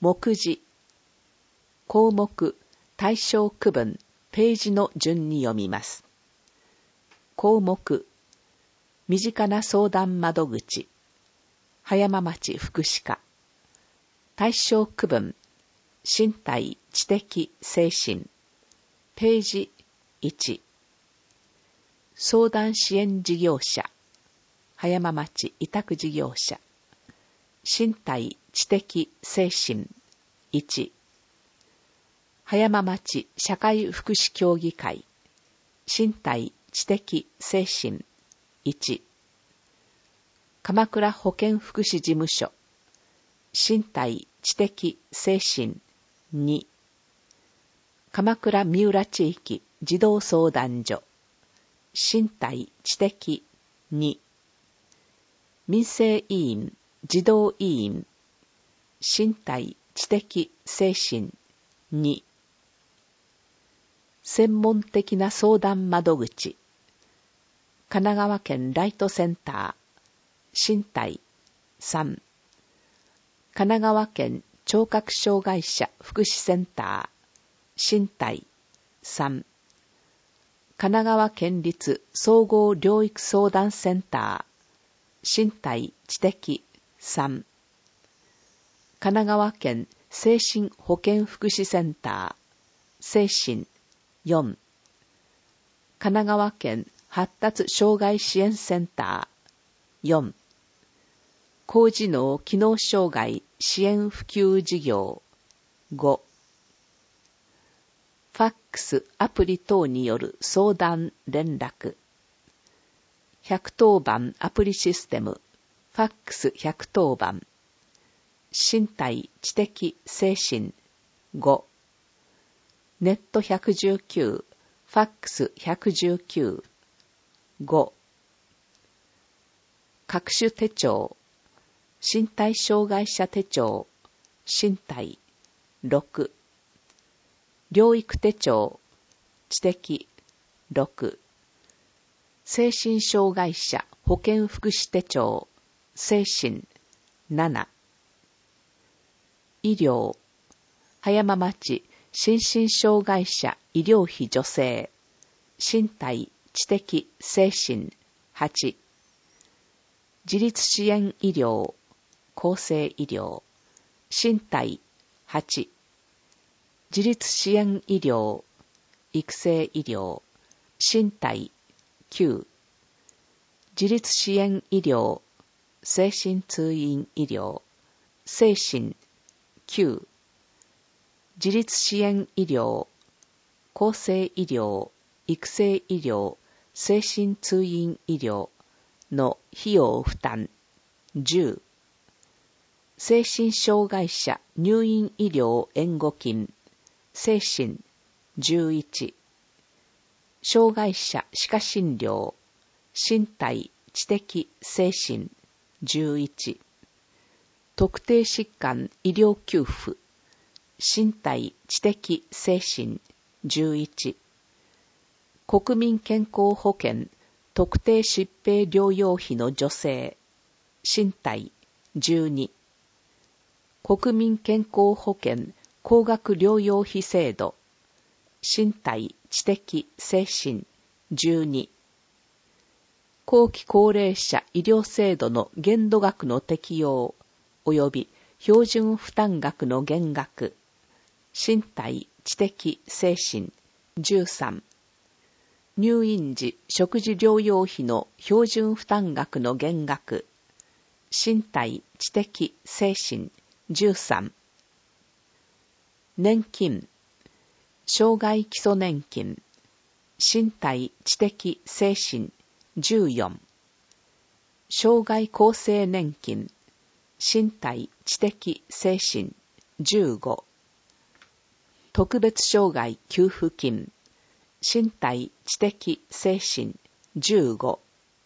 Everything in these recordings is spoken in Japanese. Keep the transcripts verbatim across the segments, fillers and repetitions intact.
目次、項目、対象区分、ページの順に読みます。項目、身近な相談窓口、葉山町福祉課。対象区分、身体、知的、精神。ページいち。相談支援事業者、葉山町委託事業者。身体、知的、精神。いち。葉山町社会福祉協議会。身体、知的、精神。いち。鎌倉保健福祉事務所。身体、知的、精神。に。鎌倉三浦地域児童相談所。身体、知的。に。民生委員、児童委員。身体、知的、精神。に。専門的な相談窓口。神奈川県ライトセンター。身体。さん。神奈川県聴覚障害者福祉センター。身体。さん。神奈川県立総合療育相談センター。身体、知的。さん。神奈川県精神保健福祉センター。精神。よん。神奈川県発達障害支援センター。よん。高次脳機能障害支援普及事業。ご。ファックスアプリ等による相談連絡。ひゃくとおばんアプリシステム。ファックスひゃくとおばん。身体、知的、精神。ご。ネットひゃくじゅうきゅう。ファックスひゃくじゅうきゅう。ご。各種手帳。身体障害者手帳。身体。ろく。療育手帳。知的。ろく。精神障害者保健福祉手帳。精神。なな。医療。葉山町心身障害者医療費助成。身体、知的、精神。はち。自立支援医療。厚生医療。身体。はち。自立支援医療。育成医療。身体。きゅう。自立支援医療。精神通院医療。精神。きゅう。自立支援医療。厚生医療。育成医療。精神通院医療の費用負担。じゅう。精神障害者入院医療援護金。精神。じゅういち。障害者歯科診療。身体、知的、精神。じゅういち。特定疾患医療給付。身体、知的、精神。じゅういち。国民健康保険特定疾病療養費の助成。身体。じゅうに。国民健康保険高額療養費制度。身体、知的、精神。じゅうに。後期高齢者医療制度の限度額の適用及び標準負担額の減額。身体、知的、精神。じゅうさん。入院時食事療養費の標準負担額の減額。身体、知的、精神。じゅうさん。年金。障害基礎年金。身体、知的、精神。じゅうよん。障害厚生年金。身体、知的、精神。じゅうご。特別障害給付金。身体、知的、精神。じゅうご。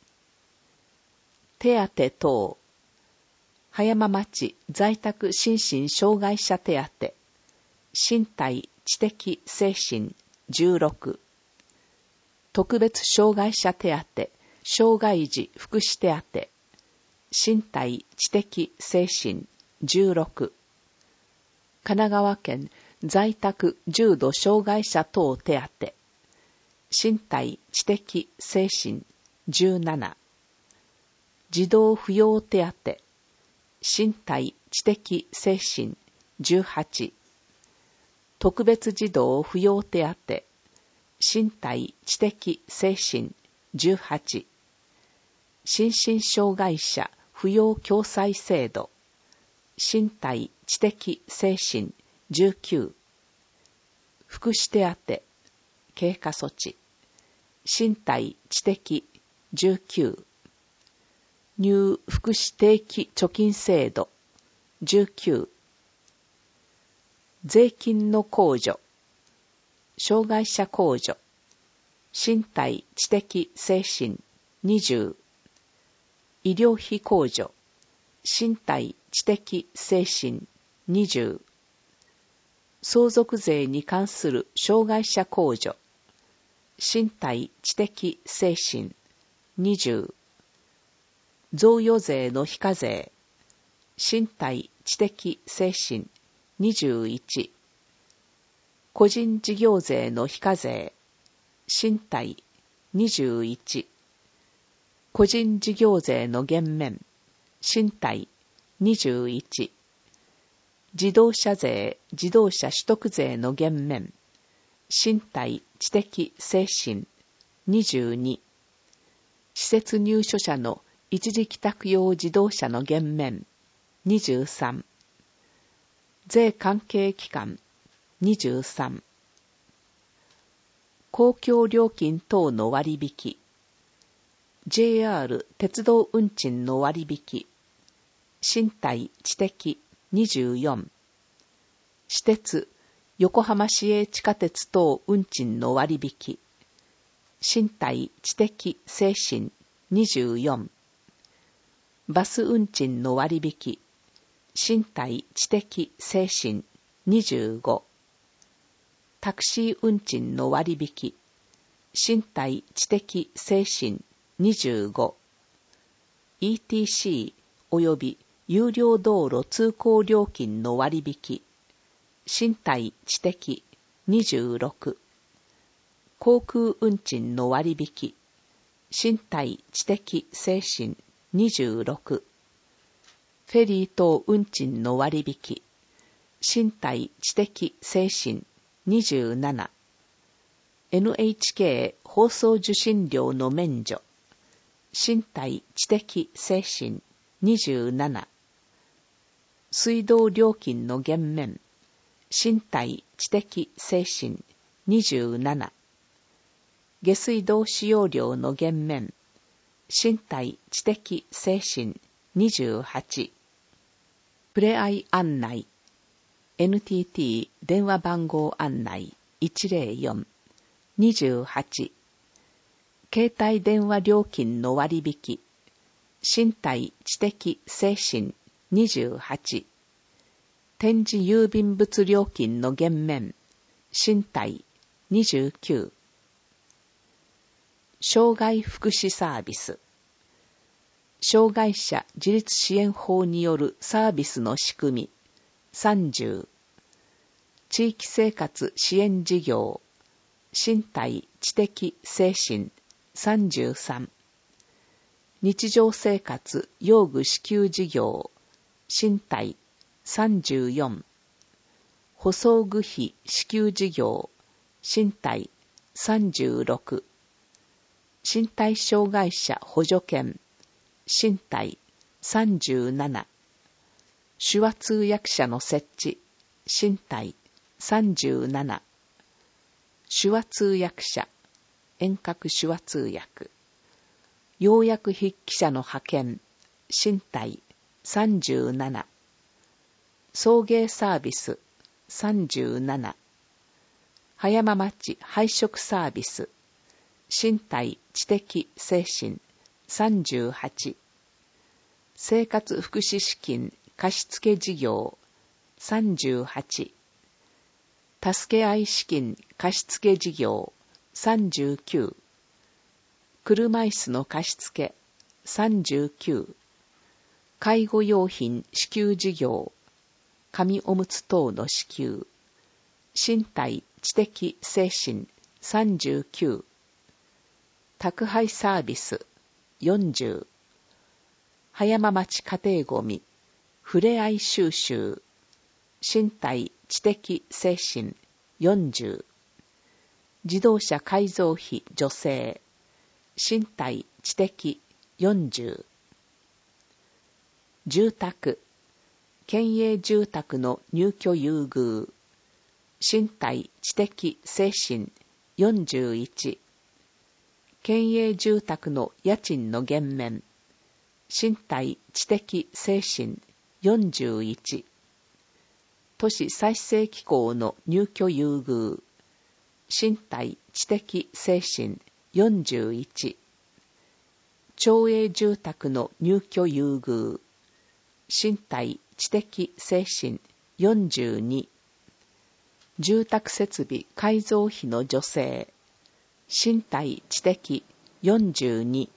手当等。葉山町在宅心身障害者手当。身体、知的、精神。じゅうろく。特別障害者手当。障害児福祉手当。身体、知的、精神。じゅうろく。 神奈川県在宅重度障害者等手当、身体知的精神じゅうなな、児童扶養手当、身体知的精神じゅうはち、特別児童扶養手当、身体知的精神じゅうはち、心身障害者扶養共済制度、身体知的精神じゅうきゅう、福祉手当、経過措置、身体知的じゅうきゅう、入福祉定期貯金制度じゅうきゅう、税金の控除、障害者控除、身体知的精神にじゅう、医療費控除、身体知的精神にじゅう、相続税に関する障害者控除、身体知的精神にじゅう、贈与税の非課税、身体知的精神にじゅういち、個人事業税の非課税、身体にじゅういち、個人事業税の減免、身体にじゅういち、自動車税、自動車取得税の減免、身体知的精神にじゅうに、施設入所者の一時帰宅用自動車の減免にじゅうさん、税関係機関にじゅうさん、公共料金等の割引、ジェイアール 鉄道運賃の割引、身体知的にじゅうよん、私鉄横浜市営地下鉄等運賃の割引、身体知的精神にじゅうよん、バス運賃の割引、身体知的精神にじゅうご、タクシー運賃の割引、身体知的精神にじゅうご、イーティーシー 及び有料道路通行料金の割引、身体知的にじゅうろく、航空運賃の割引、身体知的精神にじゅうろく、フェリー等運賃の割引、身体知的精神にじゅうなな、エヌエイチケー 放送受信料の免除、身体知的精神にじゅうなな、水道料金の減免、身体知的精神にじゅうなな、下水道使用料の減免、身体知的精神にじゅうはち、プレアイ案内、エヌティーティー 電話番号案内いちぜろよん、にじゅうはち、携帯電話料金の割引、身体知的精神にじゅうはち、展示郵便物料金の減免、身体にじゅうきゅう、障害福祉サービス、障害者自立支援法によるサービスの仕組みさんじゅう、地域生活支援事業、身体知的精神さんじゅうさん、日常生活用具支給事業、身体さんじゅうよん、補装具費支給事業、身体さんじゅうろく、身体障害者補助犬、身体さんじゅうなな、手話通訳者の設置、身体さんじゅうなな、手話通訳者、遠隔手話通訳、要約筆記者の派遣、身体さんじゅうなな、送迎サービスさんじゅうなな、葉山町配食サービス、身体知的精神さんじゅうはち、生活福祉資金貸付事業さんじゅうはち、助け合い資金貸付事業さんじゅうきゅう、車椅子の貸付さんじゅうきゅう、介護用品支給事業、 紙おむつ等の支給、身体、知的、精神さんじゅうきゅう、宅配サービスよんじゅう、葉山町家庭ごみ、ふれあい収集、身体、知的、精神よんじゅう、自動車改造費助成、身体、知的よんじゅう、住宅、県営住宅の入居優遇、身体、知的、精神よんじゅういち、県営住宅の家賃の減免、身体、知的、精神よんじゅういち、都市再生機構の入居優遇、身体、知的、精神よんじゅういち、町営住宅の入居優遇、身体、知的、精神よんじゅうに、住宅設備改造費の助成、身体、知的よんじゅうに、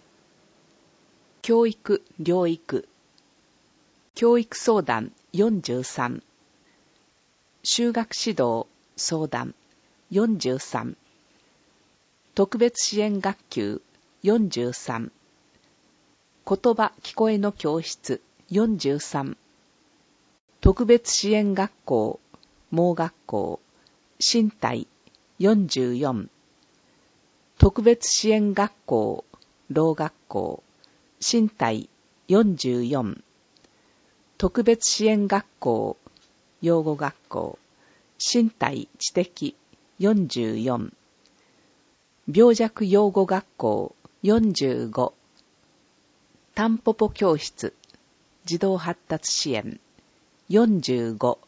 教育、療育、教育相談よんじゅうさん、修学指導、相談よんじゅうさん、特別支援学級よんじゅうさん、言葉聞こえの教室よんじゅうさん、特別支援学校、盲学校、身体よんじゅうよん、特別支援学校、ろう学校、身体よんじゅうよん、特別支援学校、養護学校、身体知的よんじゅうよん、病弱養護学校よんじゅうご、タンポポ教室、児童発達支援よんじゅうご、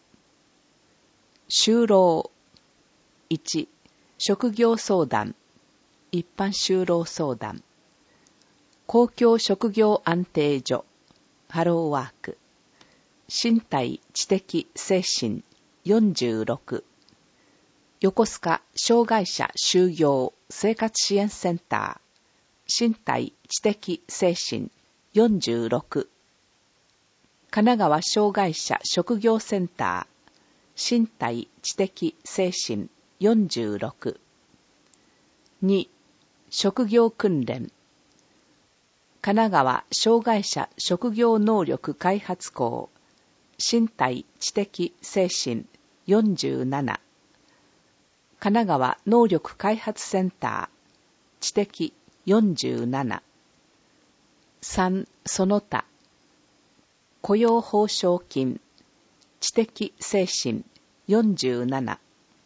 就労いち、職業相談、一般就労相談、公共職業安定所、ハローワーク、身体知的精神よんじゅうろく、横須賀障害者就業生活支援センター、身体知的精神よんじゅうろく、神奈川障害者職業センター、身体知的精神よんじゅうろく、に、職業訓練、神奈川障害者職業能力開発校、身体知的精神よんじゅうなな、神奈川能力開発センター、知的よんじゅうなな、さん、その他、雇用報奨金、知的精神よんじゅうなな、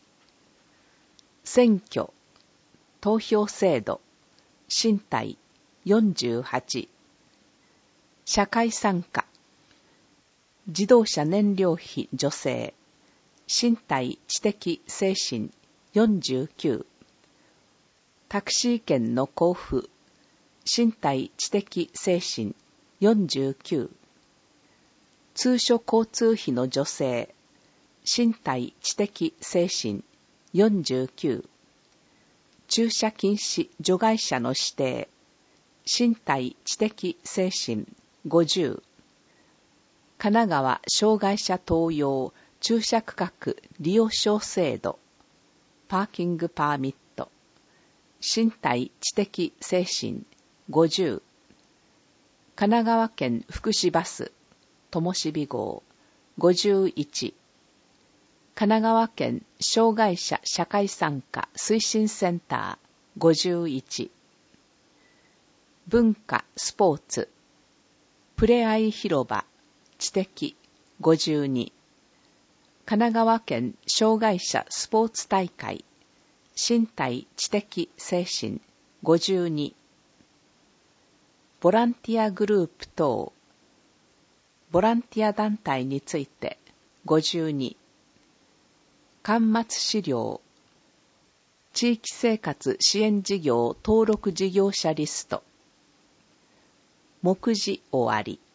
選挙、投票制度、身体よんじゅうはち、社会参加、自動車燃料費助成、身体知的精神よんじゅうきゅう、タクシー券の交付、身体知的精神よんじゅうきゅう、通所交通費の助成、身体知的精神よんじゅうきゅう、駐車禁止除外者の指定、身体知的精神ごじゅう、神奈川障害者等用駐車区画利用証制度、パーキングパーミット、身体知的精神ごじゅう、神奈川県福祉バス、ともしび号ごじゅういち、神奈川県障害者社会参加推進センターごじゅういち、文化スポーツ、プレアイ広場知的ごじゅうに、神奈川県障害者スポーツ大会身体知的精神ごじゅうに、ボランティアグループ等、ボランティア団体についてごじゅうに、巻末資料、地域生活支援事業登録事業者リスト、目次終わり。